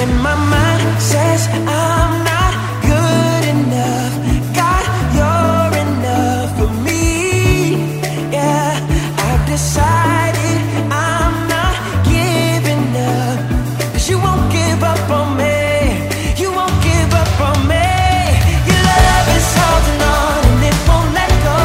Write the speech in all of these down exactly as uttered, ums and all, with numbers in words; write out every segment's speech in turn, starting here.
when my mind says I'm not good enough, God, you're enough for me. Yeah, I've decided I'm not giving up, 'cause you won't give up on me. You won't give up on me. Your love is holding on and it won't let go.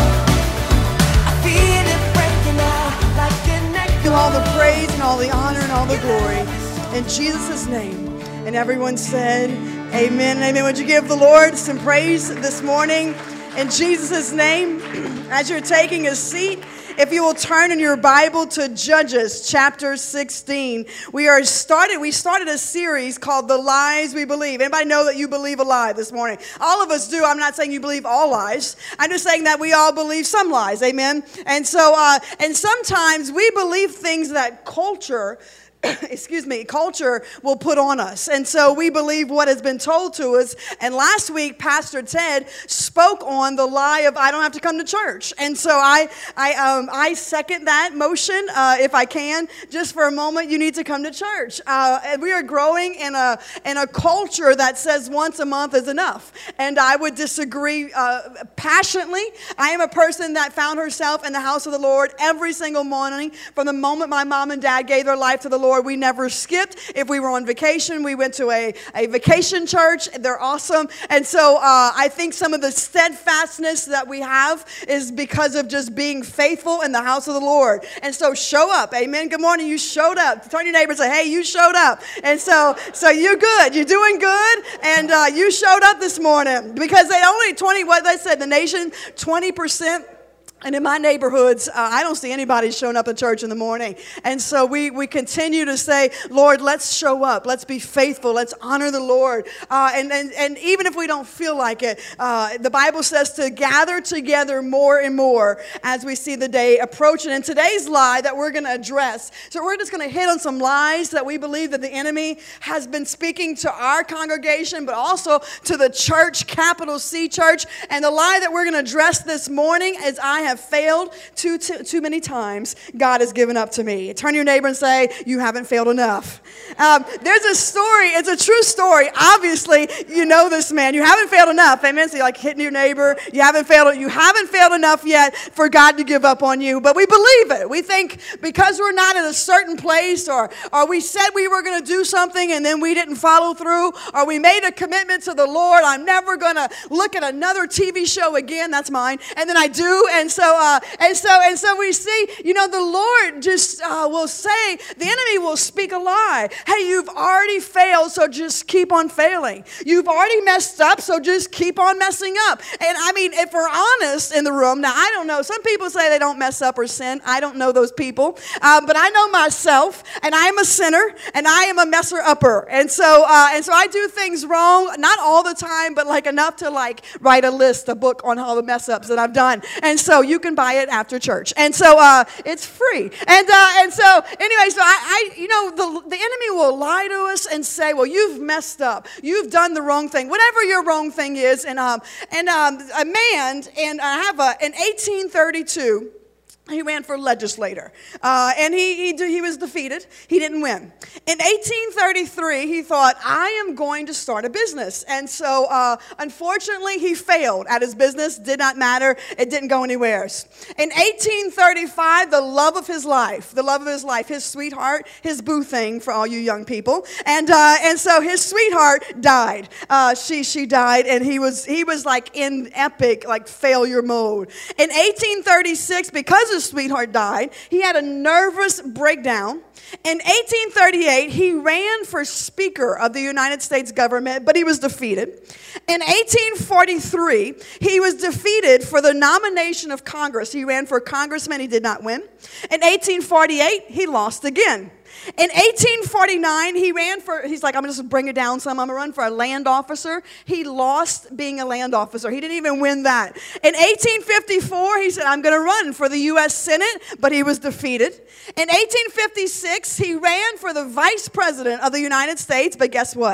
I feel it breaking out like an echo. Give all the praise and all the honor and all the glory in Jesus' name. And everyone said, amen and amen. Would you give the Lord some praise this morning in Jesus' name? As you're taking a seat, if you will turn in your Bible to Judges chapter sixteen. We are started, we started a series called The Lies We Believe. Anybody know that you believe a lie this morning? All of us do. I'm not saying you believe all lies. I'm just saying that we all believe some lies. Amen. And so, uh, and sometimes we believe things that culture excuse me, culture will put on us. And so we believe what has been told to us. And last week, Pastor Ted spoke on the lie of I don't have to come to church. And so I I um, I second that motion, uh, if I can. Just for a moment, you need to come to church. Uh, and we are growing in a, in a culture that says once a month is enough. And I would disagree uh, passionately. I am a person that found herself in the house of the Lord every single morning from the moment my mom and dad gave their life to the Lord. We never skipped. If we were on vacation, we went to a, a vacation church. They're awesome. And so uh, I think some of the steadfastness that we have is because of just being faithful in the house of the Lord. And so show up. Amen. Good morning. You showed up. Turn to your neighbor and say, hey, you showed up. And so so you're good. You're doing good. And uh, you showed up this morning because they only twenty, what they said, the nation, twenty percent. And in my neighborhoods, uh, I don't see anybody showing up at church in the morning. And so we, we continue to say, Lord, let's show up. Let's be faithful. Let's honor the Lord. Uh, and, and, and even if we don't feel like it, uh, the Bible says to gather together more and more as we see the day approaching. And today's lie that we're going to address, so we're just going to hit on some lies that we believe that the enemy has been speaking to our congregation, but also to the church, capital C church. And the lie that we're going to address this morning is I have have failed too, too, too many times. God has given up to me. Turn to your neighbor and say, you haven't failed enough. Um, there's a story. It's a true story. Obviously, you know this man. You haven't failed enough. Amen. So you're like hitting your neighbor. You haven't failed. You haven't failed enough yet for God to give up on you. But we believe it. We think because we're not in a certain place, or, or we said we were going to do something and then we didn't follow through, or we made a commitment to the Lord. I'm never going to look at another T V show again. That's mine. And then I do. And so So, uh, and so, and so we see, you know, the Lord just uh, will say, the enemy will speak a lie. Hey, you've already failed, so just keep on failing. You've already messed up, so just keep on messing up. And I mean, if we're honest in the room, now I don't know. Some people say they don't mess up or sin. I don't know those people, uh, but I know myself, and I am a sinner, and I am a messer upper. And so, uh, and so I do things wrong, not all the time, but like enough to like write a list, a book on all the mess ups that I've done. And so you can buy it after church. And so uh, it's free. And uh, and so anyway, so I, I you know, the, the enemy will lie to us and say, well, you've messed up. You've done the wrong thing. Whatever your wrong thing is. And um and um a man, and I have a, in eighteen thirty-two, he ran for legislator, uh, and he, he he was defeated. He didn't win. In eighteen thirty-three, he thought, I am going to start a business. And so, uh, unfortunately, he failed at his business. Did not matter. It didn't go anywhere. In eighteen thirty-five, the love of his life, the love of his life, his sweetheart, his boo thing for all you young people, and uh, and so his sweetheart died. Uh, she she died, and he was he was like in epic like failure mode. In eighteen thirty-six, because his sweetheart died, he had a nervous breakdown. In eighteen thirty-eight, he ran for Speaker of the United States government, but he was defeated. In eighteen forty-three, he was defeated for the nomination of Congress. He ran for congressman. He did not win. In eighteen forty-eight, he lost again. In eighteen forty-nine, he ran for, he's like, I'm going to just bring it down some. I'm going to run for a land officer. He lost being a land officer. He didn't even win that. In eighteen fifty-four, he said, I'm going to run for the U S Senate, but he was defeated. In eighteen fifty-six, he ran for the vice president of the United States, but guess what?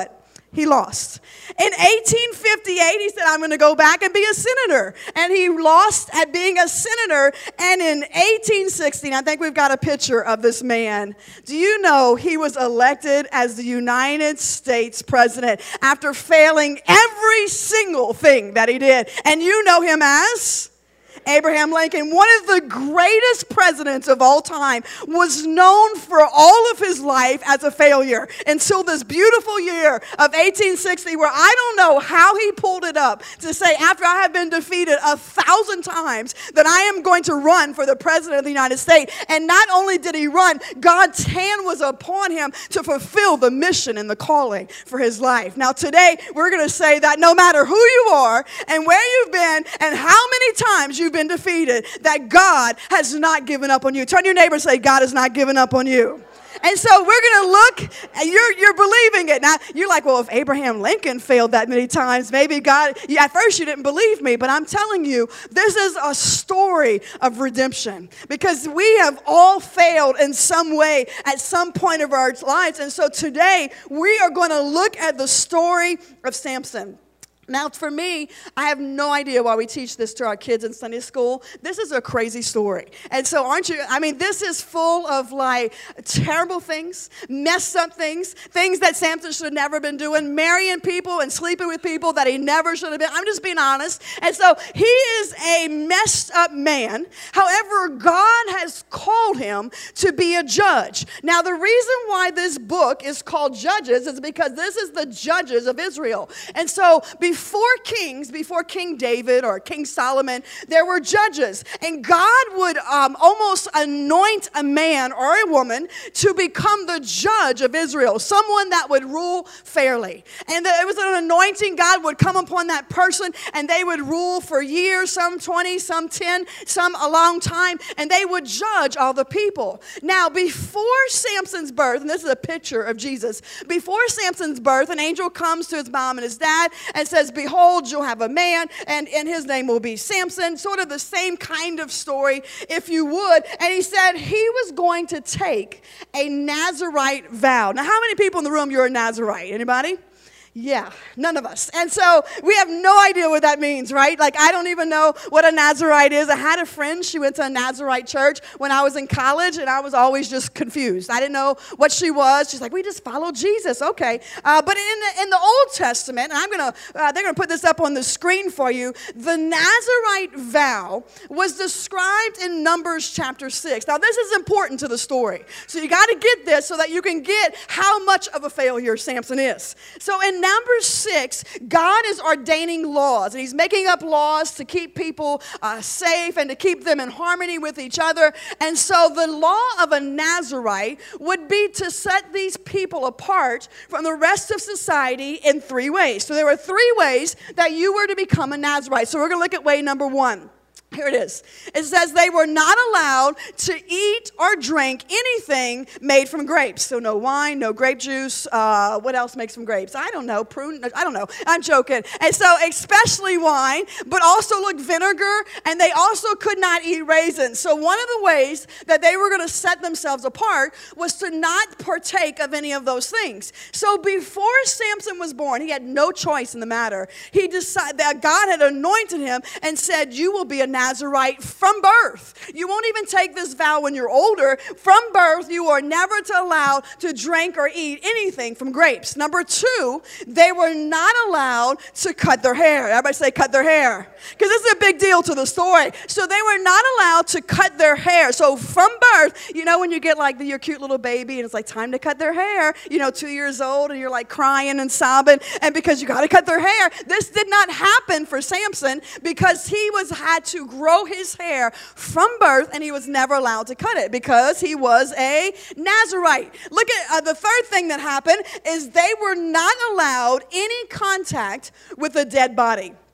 He lost. In eighteen fifty-eight, he said, I'm going to go back and be a senator. And he lost at being a senator. And in eighteen sixteen, I think we've got a picture of this man. Do you know he was elected as the United States president after failing every single thing that he did? And you know him as Abraham Lincoln, one of the greatest presidents of all time, was known for all of his life as a failure until this beautiful year of eighteen sixty, where I don't know how he pulled it up to say, after I have been defeated a thousand times, that I am going to run for the president of the United States. And not only did he run, God's hand was upon him to fulfill the mission and the calling for his life. Now today, we're going to say that no matter who you are and where you've been and how many times you've been defeated, that God has not given up on you. Turn to your neighbor and say, God has not given up on you. And so we're going to look, and you're, you're believing it. Now, you're like, well, if Abraham Lincoln failed that many times, maybe God, yeah, at first you didn't believe me, but I'm telling you, this is a story of redemption, because we have all failed in some way at some point of our lives. And so today, we are going to look at the story of Samson. Now, for me, I have no idea why we teach this to our kids in Sunday school. This is a crazy story. And so aren't you, I mean, this is full of like terrible things, messed up things, things that Samson should have never been doing, marrying people and sleeping with people that he never should have been. I'm just being honest. And so he is a messed up man. However, God has called him to be a judge. Now, the reason why this book is called Judges is because this is the judges of Israel. And so before Before kings, before King David or King Solomon, there were judges. And God would um, almost anoint a man or a woman to become the judge of Israel, someone that would rule fairly. And the, it was an anointing. God would come upon that person, and they would rule for years, some twenty, some ten, some a long time, and they would judge all the people. Now, before Samson's birth, and this is a picture of Jesus, before Samson's birth, an angel comes to his mom and his dad and says, behold, you'll have a man, and, and his name will be Samson. Sort of the same kind of story, if you would. And he said he was going to take a Nazirite vow. Now, how many people in the room, you're a Nazirite? Anybody? Yeah, none of us. And so we have no idea what that means, right? Like, I don't even know what a Nazirite is. I had a friend, she went to a Nazirite church when I was in college, and I was always just confused. I didn't know what she was. She's like, we just follow Jesus. Okay. Uh, but in the, in the Old Testament, and I'm going to, uh, they're going to put this up on the screen for you, the Nazirite vow was described in Numbers chapter six. Now, this is important to the story. So you got to get this so that you can get how much of a failure Samson is. So in Number six, God is ordaining laws, and he's making up laws to keep people uh, safe and to keep them in harmony with each other. And so the law of a Nazirite would be to set these people apart from the rest of society in three ways. So there were three ways that you were to become a Nazirite. So we're going to look at way number one. Here it is. It says they were not allowed to eat or drink anything made from grapes. So no wine, no grape juice. Uh, what else makes from grapes? I don't know. Prune? I don't know. I'm joking. And so especially wine, but also look, vinegar, and they also could not eat raisins. So one of the ways that they were going to set themselves apart was to not partake of any of those things. So before Samson was born, he had no choice in the matter. He decided that God had anointed him and said, you will be a Nazirite from birth. You won't even take this vow when you're older. From birth, you are never to allow to drink or eat anything from grapes. Number two, they were not allowed to cut their hair. Everybody say cut their hair. Because this is a big deal to the story. So they were not allowed to cut their hair. So from birth, you know when you get like the, your cute little baby and it's like time to cut their hair, you know, two years old and you're like crying and sobbing, and because you got to cut their hair. This did not happen for Samson because he was had to grow his hair from birth, and he was never allowed to cut it because he was a Nazirite. Look at uh, the third thing that happened is they were not allowed any contact with a dead body.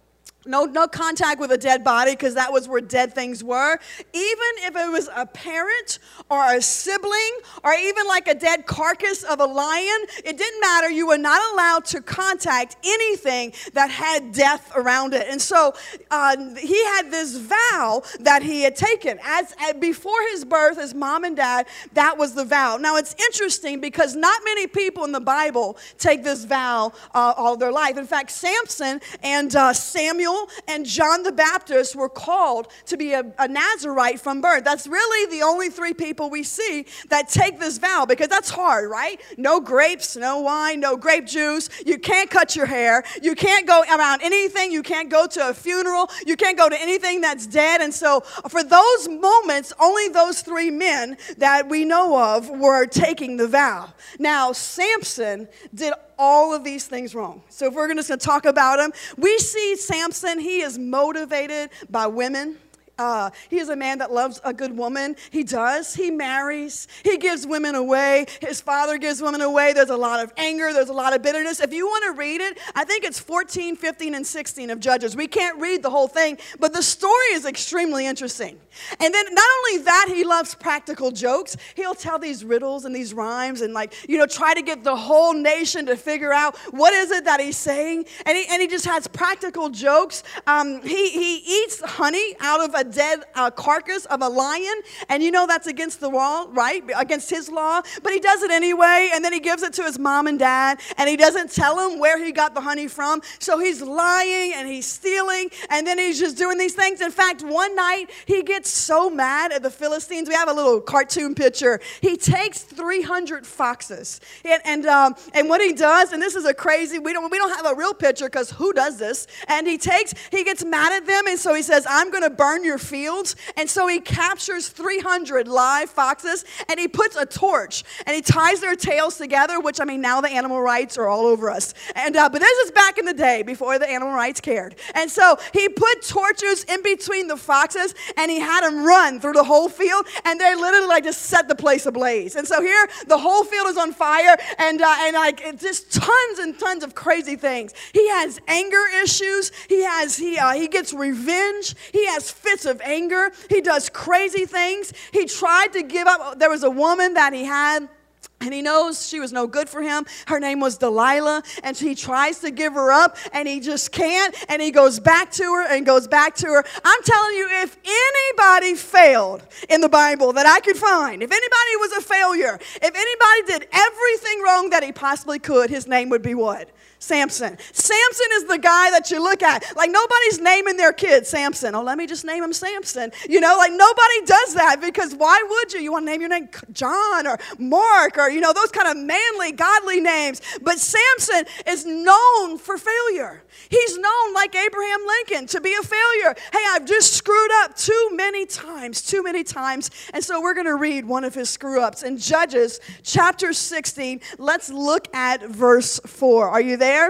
No, no contact with a dead body, because that was where dead things were. Even if it was a parent or a sibling or even like a dead carcass of a lion, it didn't matter. You were not allowed to contact anything that had death around it. And so uh, he had this vow that he had taken. As, as before his birth, his mom and dad, that was the vow. Now it's interesting because not many people in the Bible take this vow uh, all their life. In fact, Samson and uh, Samuel and John the Baptist were called to be a, a Nazarite from birth. That's really the only three people we see that take this vow, because that's hard, right? No grapes, no wine, no grape juice. You can't cut your hair. You can't go around anything. You can't go to a funeral. You can't go to anything that's dead. And so for those moments, only those three men that we know of were taking the vow. Now, Samson did all of these things wrong. So if we're just going to talk about him, we see Samson, he is motivated by women. Uh, he is a man that loves a good woman. He does. He marries. He gives women away. His father gives women away. There's a lot of anger. There's a lot of bitterness. If you want to read it, I think it's fourteen, fifteen, and sixteen of Judges. We can't read the whole thing, but the story is extremely interesting. And then not only that, he loves practical jokes. He'll tell these riddles and these rhymes and, like, you know, try to get the whole nation to figure out what is it that he's saying. And he, and he just has practical jokes. Um, he, he eats honey out of a dead uh, carcass of a lion, and you know that's against the law, right? Against his law, but he does it anyway, and then he gives it to his mom and dad, and he doesn't tell them where he got the honey from, so he's lying, and he's stealing, and then he's just doing these things. In fact, one night, he gets so mad at the Philistines. We have a little cartoon picture. He takes three hundred foxes, and and, um, and what he does, and this is a crazy, we don't, we don't have a real picture, because who does this? And he takes, he gets mad at them, and so he says, I'm going to burn your fields. And so he captures three hundred live foxes, and he puts a torch, and he ties their tails together, which, I mean, now the animal rights are all over us. And uh, but this is back in the day before the animal rights cared. And so he put torches in between the foxes, and he had them run through the whole field, and they literally like just set the place ablaze. And so here the whole field is on fire, and uh, and like it's just tons and tons of crazy things. He has anger issues. He has he uh, he gets revenge. He has fits of anger. He does crazy things. He tried to give up. There was a woman that he had, and he knows she was no good for him. Her name was Delilah, and he tries to give her up, and he just can't, and he goes back to her and goes back to her. I'm telling you, if anybody failed in the Bible that I could find, if anybody was a failure, if anybody did everything wrong that he possibly could, his name would be what? Samson. Samson is the guy that you look at. Like, nobody's naming their kid Samson. Oh, let me just name him Samson. You know, like, nobody does that, because why would you? You want to name your name John or Mark or, you know, those kind of manly, godly names. But Samson is known for failure. He's known, like Abraham Lincoln, to be a failure. Hey, I've just screwed up too many times, too many times. And so we're going to read one of his screw-ups. In Judges chapter sixteen, let's look at verse four. Are you there?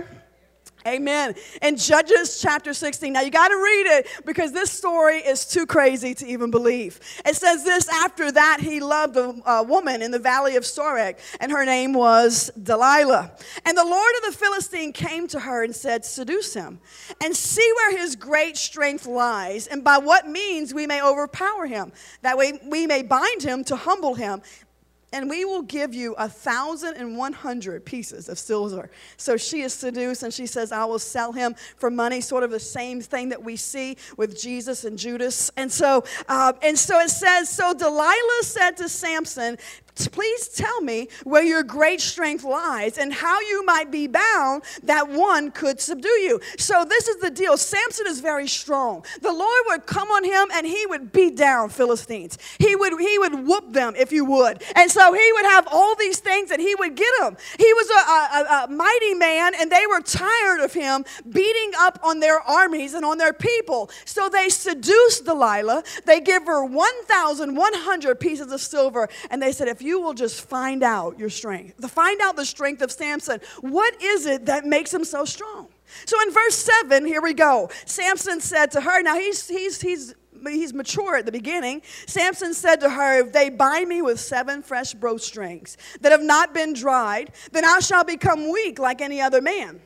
Amen. In Judges chapter sixteen. Now you got to read it, because this story is too crazy to even believe. It says this: after that he loved a, a woman in the valley of Sorek, and her name was Delilah. And the Lord of the Philistine came to her and said, seduce him, and see where his great strength lies, and by what means we may overpower him. That way we may bind him to humble him. And we will give you a thousand and one hundred pieces of silver. So she is seduced, and she says, I will sell him for money. Sort of the same thing that we see with Jesus and Judas. And so, uh, and so it says, so Delilah said to Samson, please tell me where your great strength lies and how you might be bound that one could subdue you. So this is the deal. Samson is very strong. The Lord would come on him, and he would beat down Philistines. He would, he would whoop them, if you would. And so he would have all these things, and he would get them. He was a, a, a mighty man, and they were tired of him beating up on their armies and on their people. So they seduced Delilah. They give her one thousand one hundred pieces of silver, and they said, if you will just find out your strength, to find out the strength of Samson, what is it that makes him so strong? So in verse seven, here we go. Samson said to her, now he's he's he's he's mature at the beginning. Samson said to her, if they bind me with seven fresh bowstrings that have not been dried, then I shall become weak like any other man.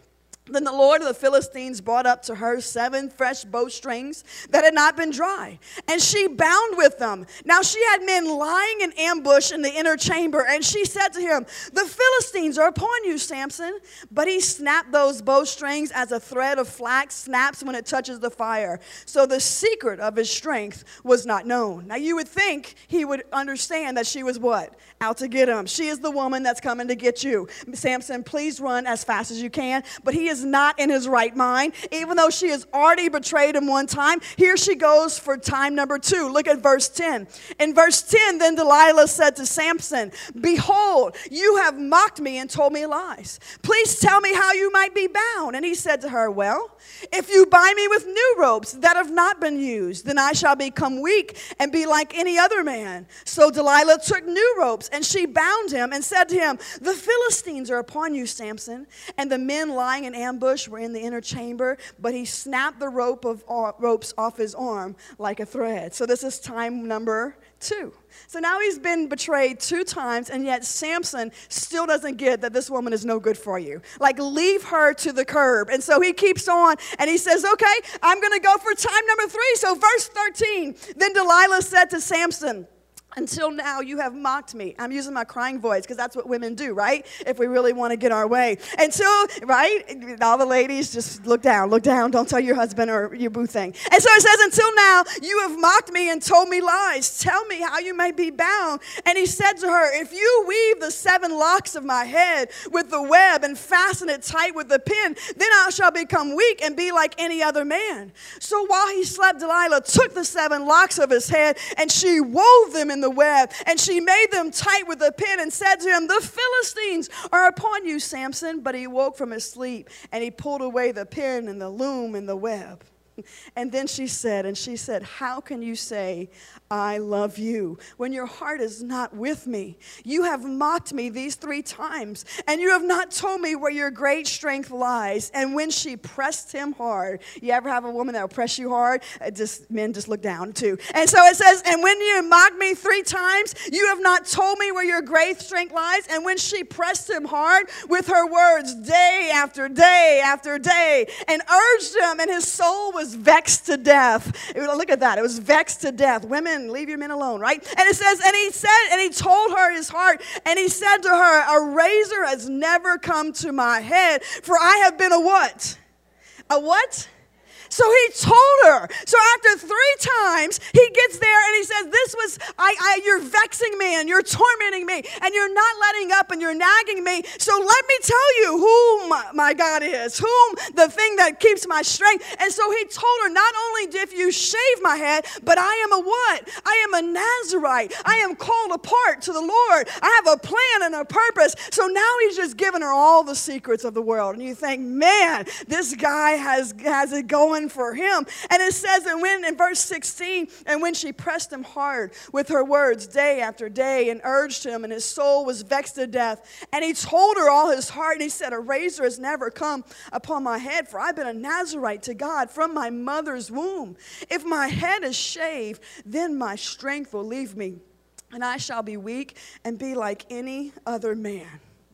Then the Lord of the Philistines brought up to her seven fresh bowstrings that had not been dry, and she bound with them. Now she had men lying in ambush in the inner chamber, and she said to him, the Philistines are upon you, Samson. But he snapped those bowstrings as a thread of flax snaps when it touches the fire. So the secret of his strength was not known. Now you would think he would understand that she was what? Out to get him. She is the woman that's coming to get you. Samson, please run as fast as you can. But he is not in his right mind, even though she has already betrayed him one time. Here she goes for time number two. Look at verse ten. In verse ten, then Delilah said to Samson, behold, you have mocked me and told me lies. Please tell me how you might be bound. And he said to her, well, if you bind me with new ropes that have not been used, then I shall become weak and be like any other man. So Delilah took new ropes, and she bound him and said to him, the Philistines are upon you, Samson. And the men lying in ambush were in the inner chamber, but he snapped the rope of uh, ropes off his arm like a thread. So this is time number two. So now he's been betrayed two times, and yet Samson still doesn't get that this woman is no good for you. Like, leave her to the curb. And so he keeps on, and he says, okay, I'm going to go for time number three. So verse thirteen, then Delilah said to Samson, until now, you have mocked me. I'm using my crying voice because that's what women do, right? If we really want to get our way. Until, right? All the ladies, just look down, look down. Don't tell your husband or your boo thing. And so it says, until now, you have mocked me and told me lies. Tell me how you may be bound. And he said to her, if you weave the seven locks of my head with the web and fasten it tight with the pin, then I shall become weak and be like any other man. So while he slept, Delilah took the seven locks of his head, and she wove them in the web, and she made them tight with a pin and said to him, the Philistines are upon you, Samson. But he woke from his sleep, and he pulled away the pin and the loom and the web. And then she said, and she said, how can you say, I love you, when your heart is not with me? You have mocked me these three times, and you have not told me where your great strength lies. And when she pressed him hard, you ever have a woman that will press you hard? It just men just look down too. And so it says, and when you mocked me three times, you have not told me where your great strength lies. And when she pressed him hard with her words day after day after day, and urged him, and his soul was vexed to death. Look at that. It was vexed to death. Women, leave your men alone, right? And it says, and he said, and he told her his heart, and he said to her, a razor has never come to my head, for I have been a what? A what? So he told her. So after three times, he gets there and he says, this was, I, I, you're vexing me and you're tormenting me and you're not letting up and you're nagging me. So let me tell you who my, my God is, whom the thing that keeps my strength. And so he told her, not only if you shave my head, but I am a what? I am a Nazarite. I am called apart to the Lord. I have a plan and a purpose. So now he's just giving her all the secrets of the world. And you think, man, this guy has, has it going for him. And it says, and when in verse sixteen, and when she pressed him hard with her words day after day and urged him, and his soul was vexed to death, and he told her all his heart, and he said, a razor has never come upon my head, for I've been a Nazarite to God from my mother's womb. If my head is shaved, then my strength will leave me, and I shall be weak and be like any other man.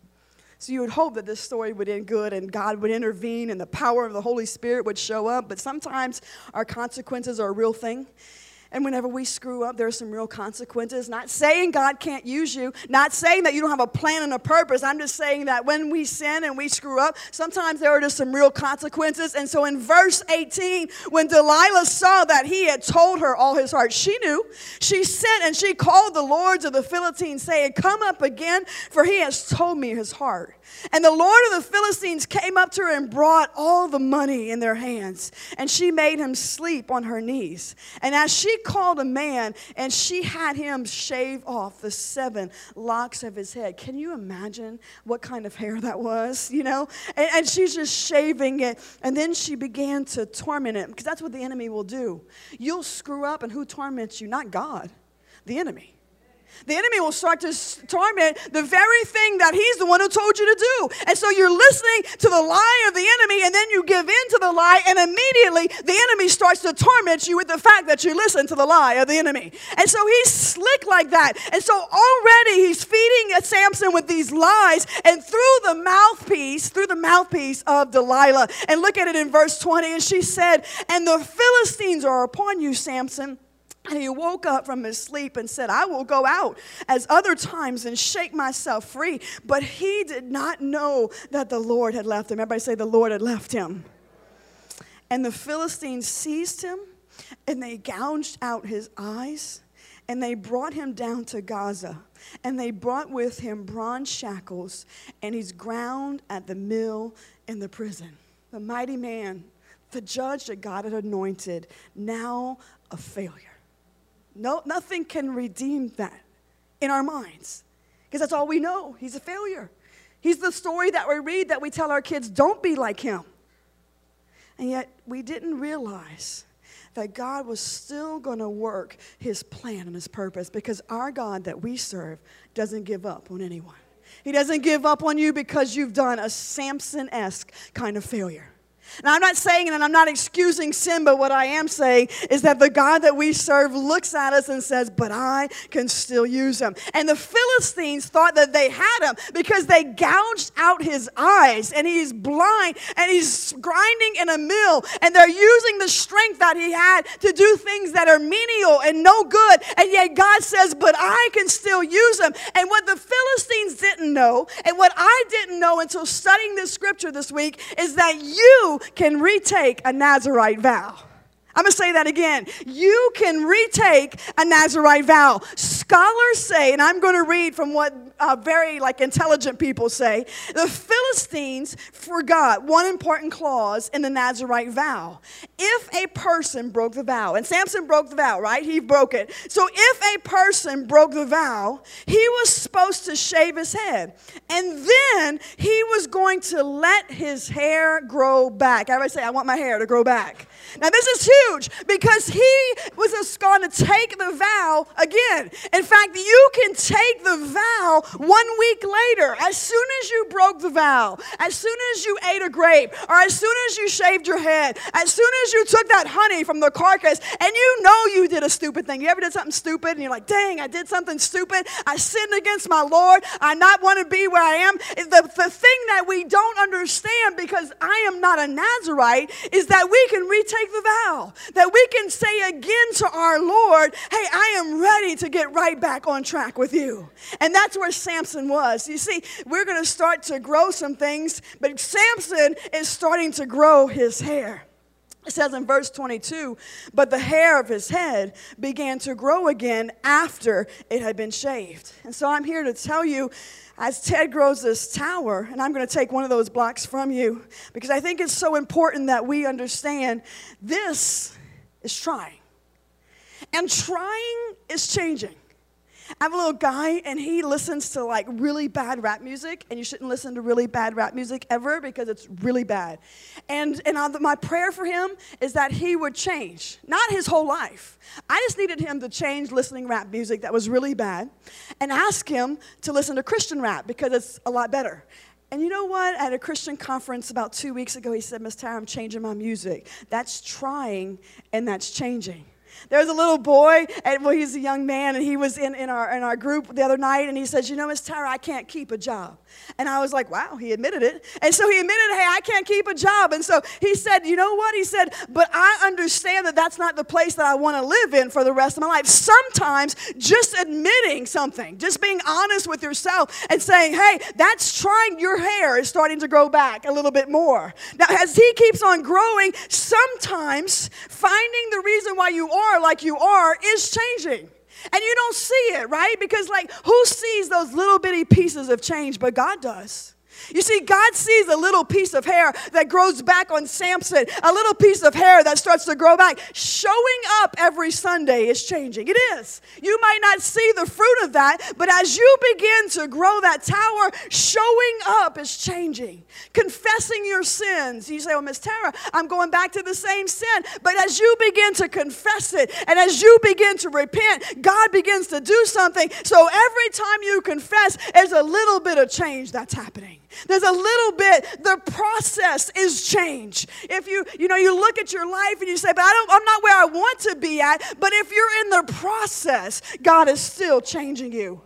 So you would hope that this story would end good and God would intervene and the power of the Holy Spirit would show up. But sometimes our consequences are a real thing. And whenever we screw up, there are some real consequences. Not saying God can't use you. Not saying that you don't have a plan and a purpose. I'm just saying that when we sin and we screw up, sometimes there are just some real consequences. And so in verse eighteen, when Delilah saw that he had told her all his heart, she knew. She sent and she called the lords of the Philistines, saying, come up again, for he has told me his heart. And the Lord of the Philistines came up to her and brought all the money in their hands. And she made him sleep on her knees. And as she called a man, and she had him shave off the seven locks of his head. Can you imagine what kind of hair that was, you know? And, and she's just shaving it. And then she began to torment him, because that's what the enemy will do. You'll screw up, and who torments you? Not God, the enemy. The enemy will start to torment the very thing that he's the one who told you to do. And so you're listening to the lie of the enemy, and then you give in to the lie, and immediately the enemy starts to torment you with the fact that you listen to the lie of the enemy. And so he's slick like that. And so already he's feeding Samson with these lies, and through the mouthpiece mouthpiece, through the mouthpiece of Delilah. And look at it in verse twenty. And she said, and the Philistines are upon you, Samson. And he woke up from his sleep and said, I will go out as other times and shake myself free. But he did not know that the Lord had left him. Everybody say, the Lord had left him. And the Philistines seized him, and they gouged out his eyes, and they brought him down to Gaza. And they brought with him bronze shackles, and he's ground at the mill in the prison. The mighty man, the judge that God had anointed, now a failure. No, nothing can redeem that in our minds, because that's all we know. He's a failure. He's the story that we read that we tell our kids, don't be like him. And yet we didn't realize that God was still going to work his plan and his purpose, because our God that we serve doesn't give up on anyone. He doesn't give up on you because you've done a Samson-esque kind of failure. Now, I'm not saying, and I'm not excusing sin, but what I am saying is that the God that we serve looks at us and says, but I can still use him. And the Philistines thought that they had him because they gouged out his eyes, and he's blind, and he's grinding in a mill, and they're using the strength that he had to do things that are menial and no good. And yet God says, but I can still use him. And what the Philistines didn't know, and what I didn't know until studying this scripture this week, is that you can retake a Nazirite vow. I'm going to say that again. You can retake a Nazirite vow. Scholars say, and I'm going to read from what uh, very like intelligent people say, the Philistines forgot one important clause in the Nazirite vow. If a person broke the vow, and Samson broke the vow, right? He broke it. So if a person broke the vow, he was supposed to shave his head. And then he was going to let his hair grow back. Everybody say, I want my hair to grow back. Now this is huge, because he was just going to take the vow again. In fact, you can take the vow one week later. As soon as you broke the vow, as soon as you ate a grape, or as soon as you shaved your head, as soon as you took that honey from the carcass, and you know you did a stupid thing. You ever did something stupid and you're like, dang, I did something stupid. I sinned against my Lord. I not want to be where I am. The, the thing that we don't understand, because I am not a Nazirite, is that we can retake the vow. That we can say again to our Lord, hey, I am ready to get right back on track with you. And that's where Samson was. You see, we're going to start to grow some things, but Samson is starting to grow his hair. It says in verse twenty-two, but the hair of his head began to grow again after it had been shaved. And so I'm here to tell you, as Ted grows this tower, and I'm going to take one of those blocks from you, because I think it's so important that we understand this is trying. And trying is changing. I have a little guy, and he listens to like really bad rap music, and you shouldn't listen to really bad rap music ever, because it's really bad. And and I, my prayer for him is that he would change, not his whole life. I just needed him to change listening rap music that was really bad, and ask him to listen to Christian rap, because it's a lot better. And you know what? At a Christian conference about two weeks ago, he said, Miss Tara, I'm changing my music. That's trying, and that's changing. There was a little boy, and well, he's a young man, and he was in, in, our, in our group the other night, and he says, you know, Miss Tara, I can't keep a job. And I was like, wow, he admitted it. And so he admitted, hey, I can't keep a job. And so he said, you know what? He said, but I understand that that's not the place that I want to live in for the rest of my life. Sometimes just admitting something, just being honest with yourself and saying, hey, that's trying. Your hair is starting to grow back a little bit more. Now, as he keeps on growing, sometimes finding the reason why you are like you are is changing. And you don't see it, right? Because like, who sees those little bitty pieces of change? But God does. You see, God sees a little piece of hair that grows back on Samson, a little piece of hair that starts to grow back. Showing up every Sunday is changing. It is. You might not see the fruit of that, but as you begin to grow that tower, showing up is changing. Confessing your sins. You say, well, Miss Tara, I'm going back to the same sin. But as you begin to confess it, and as you begin to repent, God begins to do something. So every time you confess, there's a little bit of change that's happening. There's a little bit, the process is change. If you, you know, you look at your life and you say, but I don't, I'm not where I want to be at. But if you're in the process, God is still changing you.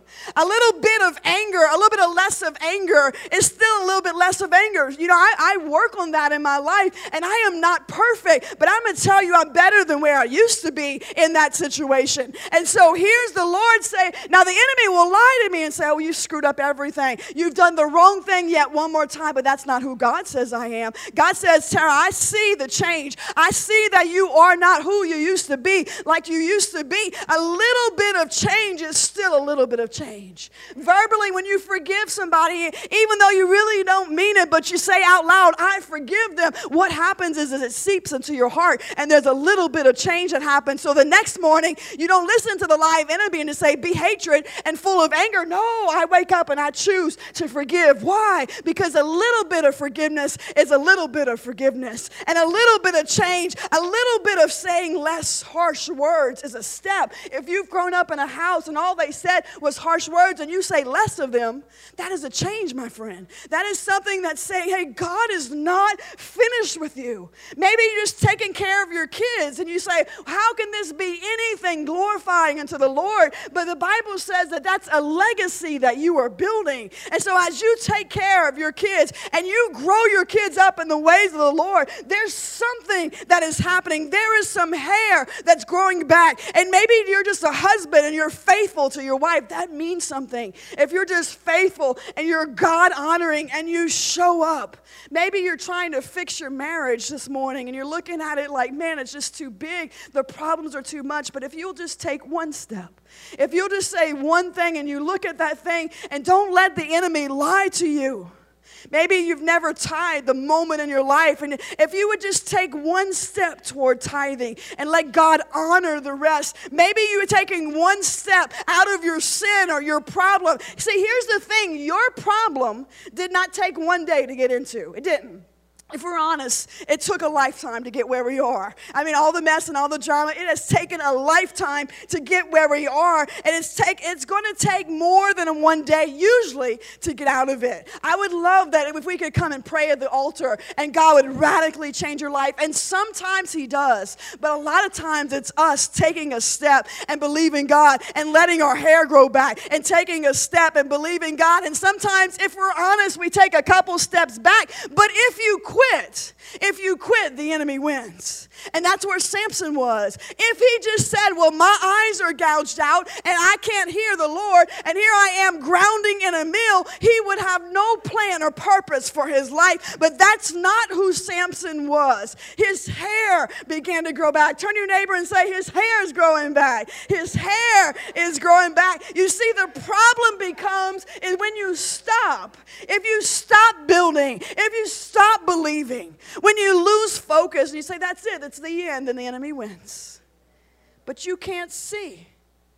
A little bit of anger, a little bit of less of anger is still a little bit less of anger. You know, I, I work on that in my life, and I am not perfect, but I'm going to tell you I'm better than where I used to be in that situation. And so here's the Lord say, now the enemy will lie to me and say, oh, you screwed up everything. You've done the wrong thing yet one more time, but that's not who God says I am. God says, Tara, I see the change. I see that you are not who you used to be like you used to be. A little bit of change is still a little bit of change. Verbally, when you forgive somebody, even though you really don't mean it, but you say out loud, I forgive them, what happens is, is it seeps into your heart, and there's a little bit of change that happens. So the next morning, you don't listen to the lie of enemy and to say, be hatred and full of anger. No, I wake up and I choose to forgive. Why? Because a little bit of forgiveness is a little bit of forgiveness. And a little bit of change, a little bit of saying less harsh words is a step. If you've grown up in a house and all they said was harsh words and you say less of them, that is a change, my friend. That is something that's saying, hey, God is not finished with you. Maybe you're just taking care of your kids and you say, how can this be anything glorifying unto the Lord? But the Bible says that that's a legacy that you are building. And so as you take care of your kids and you grow your kids up in the ways of the Lord, there's something that is happening. There is some hair that's growing back. And maybe you're just a husband and you're faithful to your wife. That means something. If you're just faithful and you're God honoring and you show up, maybe you're trying to fix your marriage this morning and you're looking at it like, man, it's just too big. The problems are too much. But if you'll just take one step, if you'll just say one thing and you look at that thing and don't let the enemy lie to you. Maybe you've never tithed the moment in your life. And if you would just take one step toward tithing and let God honor the rest. Maybe you were taking one step out of your sin or your problem. See, here's the thing. Your problem did not take one day to get into. It didn't. If we're honest, it took a lifetime to get where we are. I mean, all the mess and all the drama, it has taken a lifetime to get where we are. And it's take, it's going to take more than one day, usually, to get out of it. I would love that if we could come and pray at the altar and God would radically change your life. And sometimes He does. But a lot of times it's us taking a step and believing God and letting our hair grow back and taking a step and believing God. And sometimes, if we're honest, we take a couple steps back. But if you quit, Quit. If you quit, the enemy wins. And that's where Samson was. If he just said, well, my eyes are gouged out and I can't hear the Lord, and here I am grounding in a mill, he would have no plan or purpose for his life. But that's not who Samson was. His hair began to grow back. Turn to your neighbor and say, his hair is growing back. His hair is growing back. You see, the problem becomes is when you stop. If you stop building, if you stop believing, when you lose focus and you say, that's it, it's the end, and the enemy wins. But you can't see.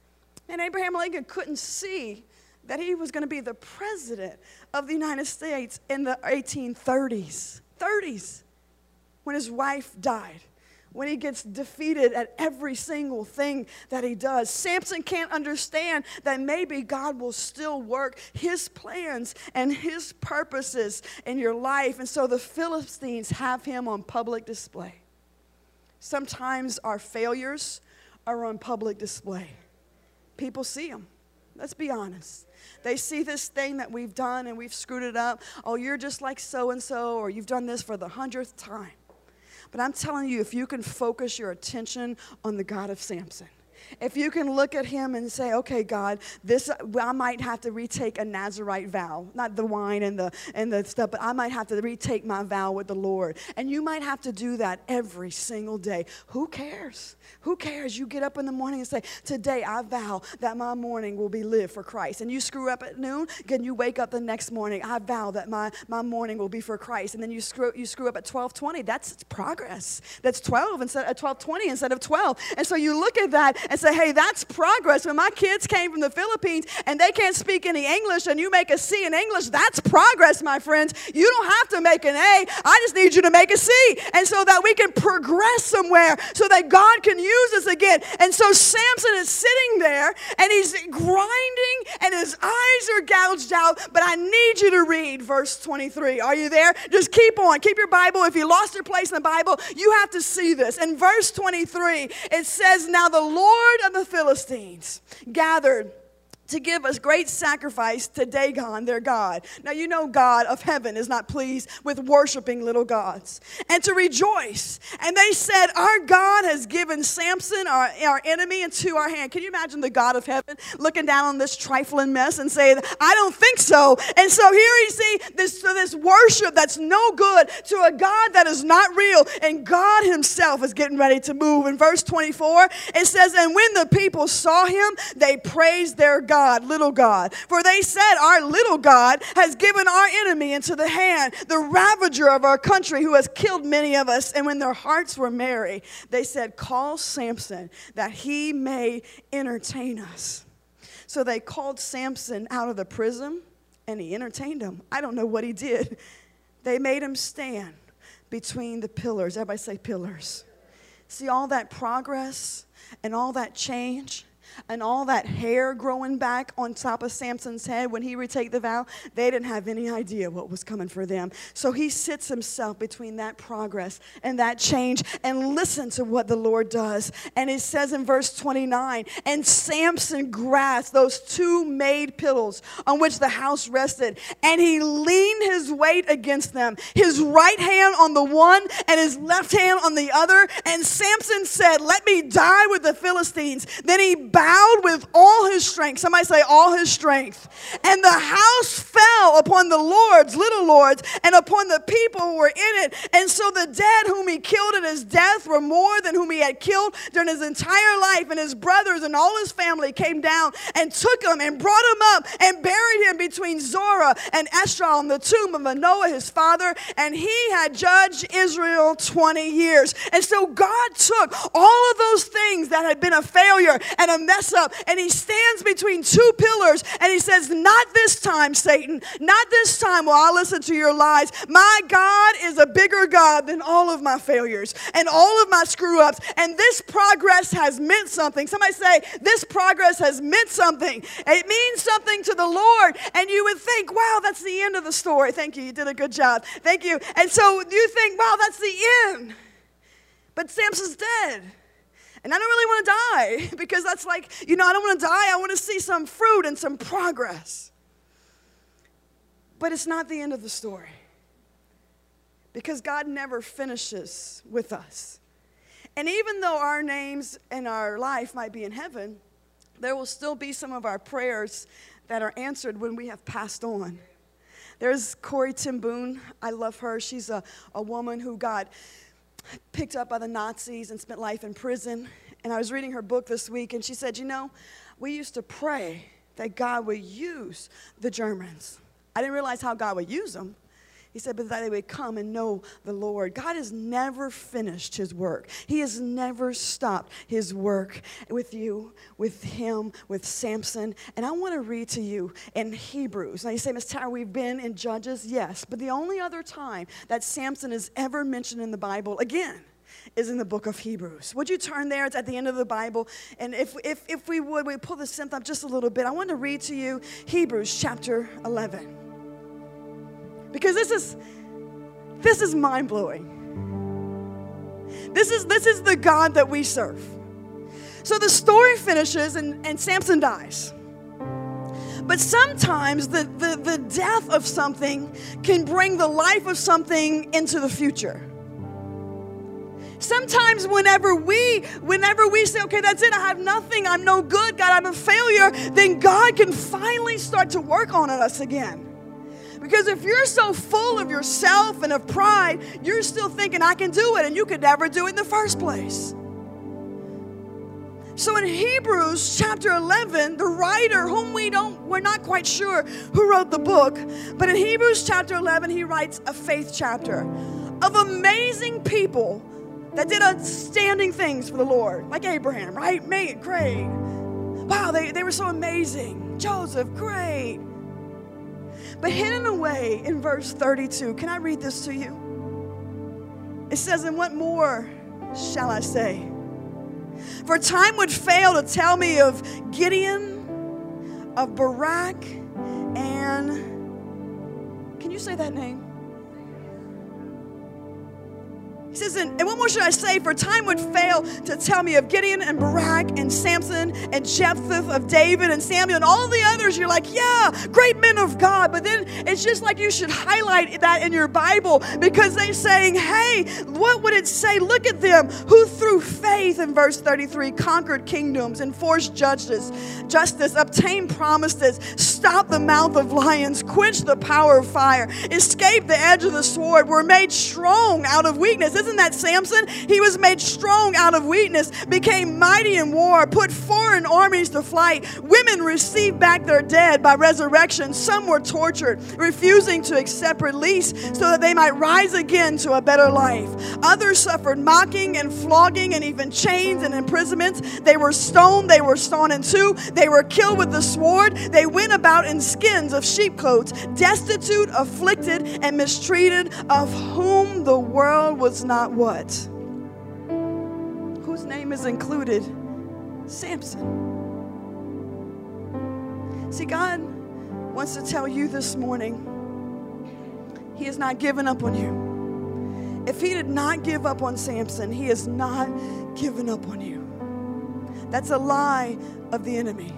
And Abraham Lincoln couldn't see that he was going to be the president of the United States in the eighteen thirties. thirties, when his wife died. When he gets defeated at every single thing that he does. Samson can't understand that maybe God will still work His plans and His purposes in your life. And so the Philistines have him on public display. Sometimes our failures are on public display. People see them. Let's be honest. They see this thing that we've done and we've screwed it up. Oh, you're just like so-and-so, or you've done this for the hundredth time. But I'm telling you, if you can focus your attention on the God of Samson, if you can look at him and say, okay, God, this I might have to retake a Nazirite vow. Not the wine and the and the stuff, but I might have to retake my vow with the Lord. And you might have to do that every single day. Who cares? Who cares? You get up in the morning and say, today I vow that my morning will be lived for Christ. And you screw up at noon, then you wake up the next morning, I vow that my, my morning will be for Christ. And then you screw you screw up at twelve twenty. That's progress. That's twelve instead of twelve twenty instead of twelve. And so you look at that and say, hey, that's progress. When my kids came from the Philippines and they can't speak any English and you make a C in English, that's progress, my friends. You don't have to make an A. I just need you to make a C. And so that we can progress somewhere so that God can use us again. And so Samson is sitting there and he's grinding and his eyes are gouged out. But I need you to read verse twenty-three. Are you there? Just keep on. Keep your Bible. If you lost your place in the Bible, you have to see this. In verse twenty-three, it says, now the Lord of the Philistines gathered to give us great sacrifice to Dagon, their god. Now, you know God of heaven is not pleased with worshiping little gods. And to rejoice. And they said, our God has given Samson, our, our enemy, into our hand. Can you imagine the God of heaven looking down on this trifling mess and saying, I don't think so. And so here you see this, so this worship that's no good to a God that is not real. And God himself is getting ready to move. In verse twenty-four, it says, and when the people saw him, they praised their God. God, little God. For they said, our little God has given our enemy into the hand, the ravager of our country who has killed many of us. And when their hearts were merry, they said, call Samson that he may entertain us. So they called Samson out of the prison and he entertained them. I don't know what he did. They made him stand between the pillars. Everybody say pillars. See all that progress and all that change and all that hair growing back on top of Samson's head when he would take the vow, they didn't have any idea what was coming for them. So he sits himself between that progress and that change and listen to what the Lord does. And it says in verse twenty-nine, and Samson grasped those two made pillars on which the house rested, and he leaned his weight against them, his right hand on the one and his left hand on the other. And Samson said, let me die with the Philistines. Then he bowed with all his strength. Somebody say all his strength. And the house fell upon the lords, little lords, and upon the people who were in it. And so the dead whom he killed at his death were more than whom he had killed during his entire life. And his brothers and all his family came down and took him and brought him up and buried him between Zorah and Eshtaol in the tomb of Manoah his father. And he had judged Israel twenty years. And so God took all of those things that had been a failure and a mess up, and he stands between two pillars and he says, not this time, Satan, not this time will I listen to your lies. My God is a bigger God than all of my failures and all of my screw ups, and this progress has meant something. Somebody say, this progress has meant something. It means something to the Lord. And you would think, wow, that's the end of the story. Thank you, you did a good job. Thank you. And so you think, wow, that's the end. But Samson's dead. And I don't really want to die because that's like, you know, I don't want to die. I want to see some fruit and some progress. But it's not the end of the story because God never finishes with us. And even though our names and our life might be in heaven, there will still be some of our prayers that are answered when we have passed on. There's Corrie ten Boom. I love her. She's a, a woman who got picked up by the Nazis and spent life in prison. And I was reading her book this week, and she said, you know, we used to pray that God would use the Germans. I didn't realize how God would use them. He said, but that they would come and know the Lord. God has never finished his work. He has never stopped his work with you, with him, with Samson. And I want to read to you in Hebrews. Now you say, Miz Tara, we've been in Judges. Yes, but the only other time that Samson is ever mentioned in the Bible, again, is in the book of Hebrews. Would you turn there? It's at the end of the Bible. And if, if, if we would, we pull the synth up just a little bit. I want to read to you Hebrews chapter eleven. Because this is, this is mind-blowing. This is, this is the God that we serve. So the story finishes and, and Samson dies. But sometimes the, the, the death of something can bring the life of something into the future. Sometimes whenever we, whenever we say, okay, that's it, I have nothing, I'm no good, God, I'm a failure, then God can finally start to work on us again. Because if you're so full of yourself and of pride, you're still thinking, I can do it, and you could never do it in the first place. So in Hebrews chapter eleven, the writer, whom we don't, we're not quite sure who wrote the book, but in Hebrews chapter eleven, he writes a faith chapter of amazing people that did outstanding things for the Lord, like Abraham, right? Made great. Wow, they, they were so amazing. Joseph, great. But hidden away in verse thirty-two, can I read this to you? It says, and what more shall I say? For time would fail to tell me of Gideon, of Barak, and, can you say that name? He says, and, and what more should I say? For time would fail to tell me of Gideon and Barak and Samson and Jephthah, of David and Samuel and all the others. You're like, yeah, great men of God. But then it's just like you should highlight that in your Bible, because they're saying, hey, what would it say? Look at them who through faith, in verse thirty-three, conquered kingdoms, enforced justice, justice, obtained promises, stopped the mouth of lions, quenched the power of fire, escaped the edge of the sword, were made strong out of weakness. Isn't that Samson? He was made strong out of weakness, became mighty in war, put foreign armies to flight. Women received back their dead by resurrection. Some were tortured, refusing to accept release so that they might rise again to a better life. Others suffered mocking and flogging and even chains and imprisonments. They were stoned. They were sawn in two. They were killed with the sword. They went about in skins of sheepcoats, destitute, afflicted, and mistreated, of whom the world was not what? Whose name is included? Samson. See, God wants to tell you this morning, He has not given up on you. If He did not give up on Samson, He has not given up on you. That's a lie of the enemy.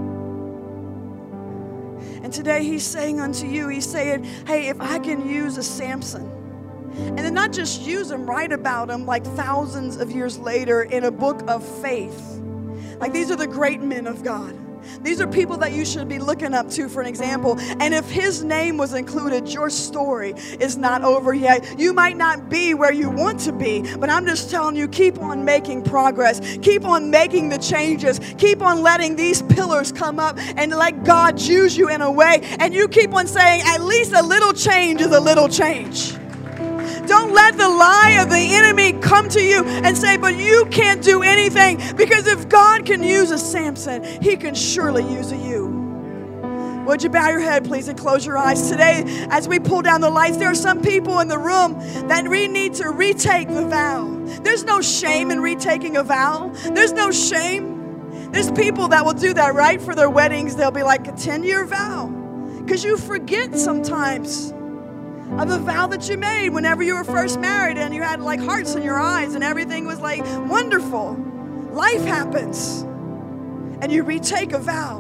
And today He's saying unto you, He's saying, hey, if I can use a Samson, and then not just use him, write about him like thousands of years later in a book of faith. Like, these are the great men of God. These are people that you should be looking up to for an example. And if his name was included, your story is not over yet. You might not be where you want to be, but I'm just telling you, keep on making progress. Keep on making the changes. Keep on letting these pillars come up and let God use you in a way. And you keep on saying, at least a little change is a little change. Don't let the lie of the enemy come to you and say, but you can't do anything. Because if God can use a Samson, He can surely use a you. Would you bow your head, please, and close your eyes? Today, as we pull down the lights, there are some people in the room that we need to retake the vow. There's no shame in retaking a vow. There's no shame. There's people that will do that, right? For their weddings, they'll be like a ten-year vow. Because you forget sometimes of the vow that you made whenever you were first married, and you had like hearts in your eyes and everything was like wonderful. Life happens and you retake a vow.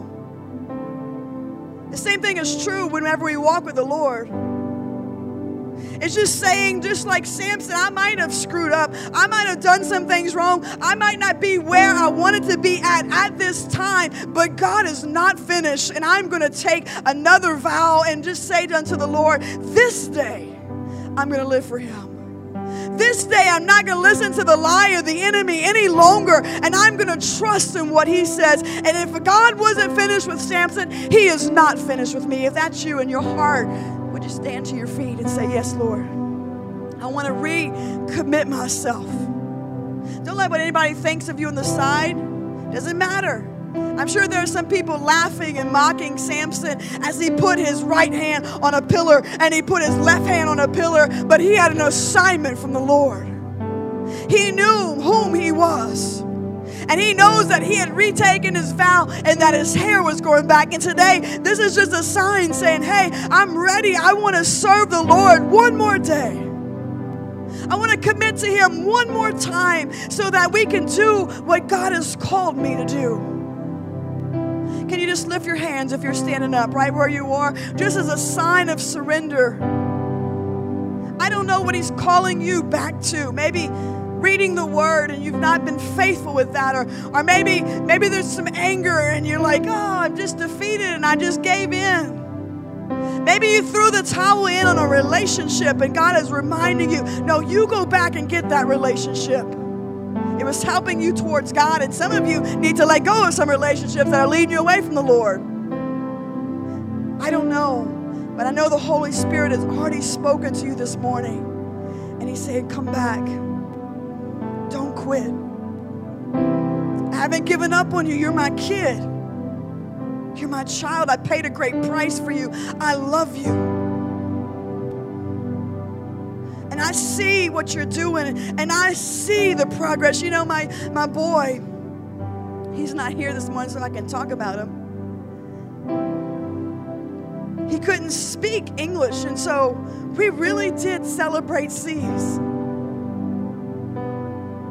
The same thing is true whenever we walk with the Lord. It's just saying, just like Samson, I might have screwed up. I might have done some things wrong. I might not be where I wanted to be at at this time, but God is not finished. And I'm going to take another vow and just say unto the Lord, this day I'm going to live for Him. This day I'm not going to listen to the lie of the enemy any longer, and I'm going to trust in what He says. And if God wasn't finished with Samson, He is not finished with me. If that's you in your heart, would you stand to your feet and say, yes, Lord, I want to recommit myself. Don't let what anybody thinks of you on the side. Doesn't matter. I'm sure there are some people laughing and mocking Samson as he put his right hand on a pillar and he put his left hand on a pillar, but he had an assignment from the Lord. He knew whom he was. And he knows that he had retaken his vow and that his hair was growing back. And today, this is just a sign saying, hey, I'm ready. I want to serve the Lord one more day. I want to commit to Him one more time so that we can do what God has called me to do. Can you just lift your hands if you're standing up right where you are, just as a sign of surrender? I don't know what He's calling you back to. Maybe reading the Word and you've not been faithful with that, or or maybe maybe there's some anger and you're like, oh, I'm just defeated and I just gave in. Maybe you threw the towel in on a relationship and God is reminding you, no, you go back and get that relationship. It was helping you towards God, and some of you need to let go of some relationships that are leading you away from the Lord. I don't know, but I know the Holy Spirit has already spoken to you this morning, and He said, come back. Don't quit. I haven't given up on you. You're my kid. You're my child. I paid a great price for you. I love you. And I see what you're doing, and I see the progress. You know, my, my boy, he's not here this morning so I can talk about him. He couldn't speak English, and so we really did celebrate C's.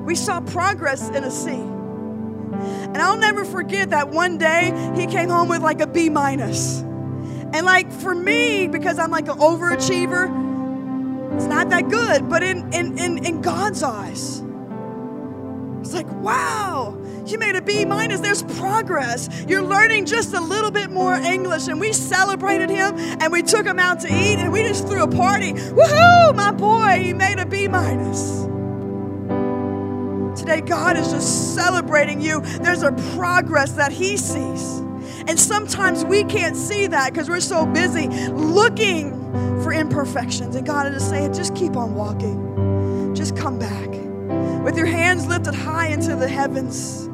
We saw progress in a C. And I'll never forget that one day he came home with like a B minus. And like for me, because I'm like an overachiever, it's not that good. But in, in, in, in God's eyes, it's like, wow, you made a B minus. There's progress. You're learning just a little bit more English. And we celebrated him and we took him out to eat and we just threw a party. Woohoo, my boy, he made a B minus. Today, God is just celebrating you. There's a progress that he sees. And sometimes we can't see that because we're so busy looking for imperfections. And God is just saying, just keep on walking. Just come back. With your hands lifted high into the heavens.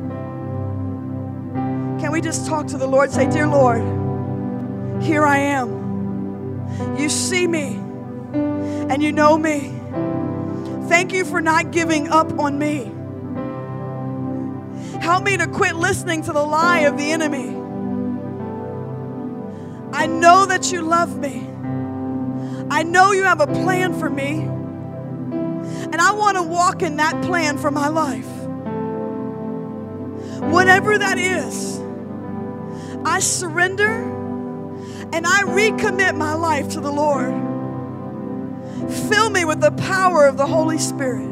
Can we just talk to the Lord? Say, dear Lord, here I am. You see me and you know me. Thank you for not giving up on me. Help me to quit listening to the lie of the enemy. I know that you love me. I know you have a plan for me. And I want to walk in that plan for my life. Whatever that is, I surrender and I recommit my life to the Lord. Fill me with the power of the Holy Spirit.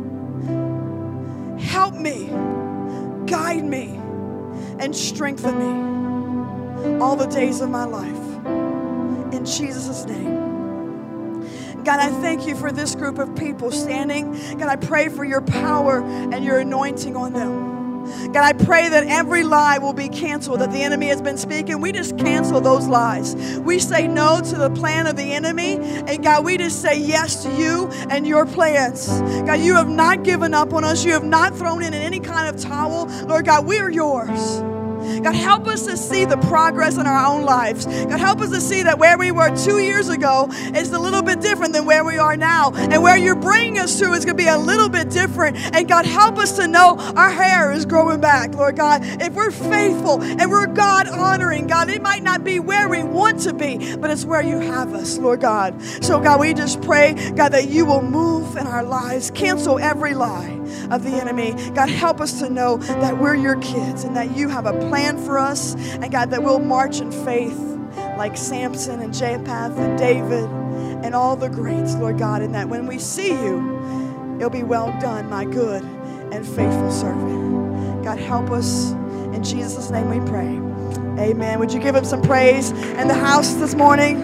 Help me, guide me, and strengthen me all the days of my life. In Jesus' name. God, I thank you for this group of people standing. God, I pray for your power and your anointing on them. God, I pray that every lie will be canceled that the enemy has been speaking. We just cancel those lies. We say no to the plan of the enemy. And God, we just say yes to you and your plans. God, you have not given up on us. You have not thrown in any kind of towel. Lord God, we are yours. God, help us to see the progress in our own lives. God, help us to see that where we were two years ago is a little bit different than where we are now. And where you're bringing us to is going to be a little bit different. And God, help us to know our hair is growing back, Lord God. If we're faithful and we're God honoring, God, it might not be where we want to be, but it's where you have us, Lord God. So God, we just pray, God, that you will move in our lives. Cancel every lie of the enemy. God, help us to know that we're your kids and that you have a plan for us. And God, that we'll march in faith like Samson and Jephthah and David and all the greats, Lord God. And that when we see you, it'll be well done, my good and faithful servant. God, help us. In Jesus' name we pray. Amen. Would you give him some praise in the house this morning?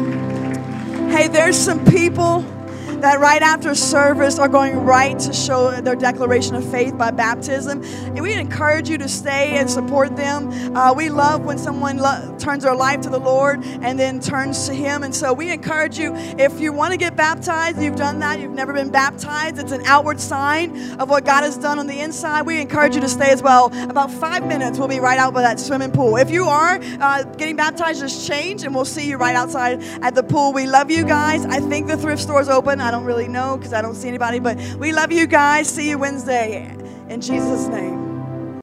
Hey, there's some people that right after service are going right to show their declaration of faith by baptism. And we encourage you to stay and support them. Uh, we love when someone lo- turns their life to the Lord and then turns to him. And so we encourage you, if you want to get baptized, you've done that, you've never been baptized, it's an outward sign of what God has done on the inside. We encourage you to stay as well. About five minutes, we'll be right out by that swimming pool. If you are uh, getting baptized, just change and we'll see you right outside at the pool. We love you guys. I think the thrift store's open. I don't really know because I don't see anybody, but we love you guys. See you Wednesday in Jesus' name.